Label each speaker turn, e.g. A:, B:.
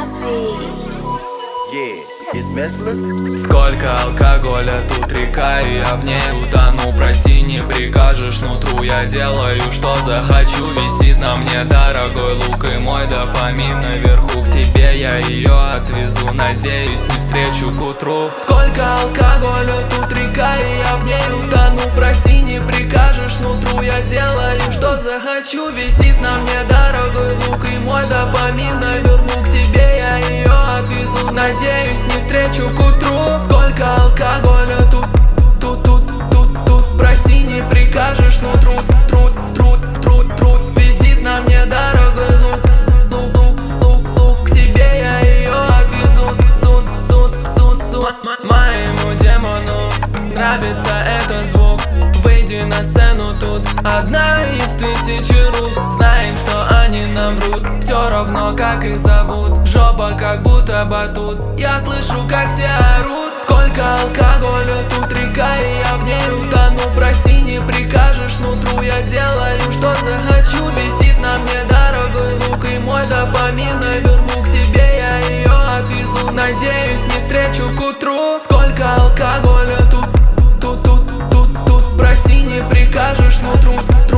A: Сколько алкоголя, тут река, и я в ней утону. Прости, не прикажешь нутру, я делаю, что захочу. Висит на мне дорогой лук, и мой дофамин наверху. К себе я ее отвезу, надеюсь, не встречу к утру. Сколько алкоголя, тут река, и я в ней утону. Прости, не прикажешь нутру, я делаю, что захочу. Висит на мне дорогой лук, и мой дофамин наверху. К себе я ее отвезу, надеюсь, не встречу к утру. Сколько алкоголя, тут прости, не прикажешь нутру. Висит на мне дорогой лук, к себе я ее отвезу. Моему демону нравится этот звук. Выйди на сцену, тут одна из тысячи рук. Знаем, что они нам врут, все равно как их зовут. Жопа как будто батут, я слышу, как все орут. Сколько алкоголя, тут река, и я в ней утону. Прости, не прикажешь нутру, я делаю, что захочу. Висит на мне дорогой лук, и мой дофамин наверху. К себе я ее отвезу, надеюсь, не встречу к утру. Сколько алкоголя, тут прости, не прикажешь нутру.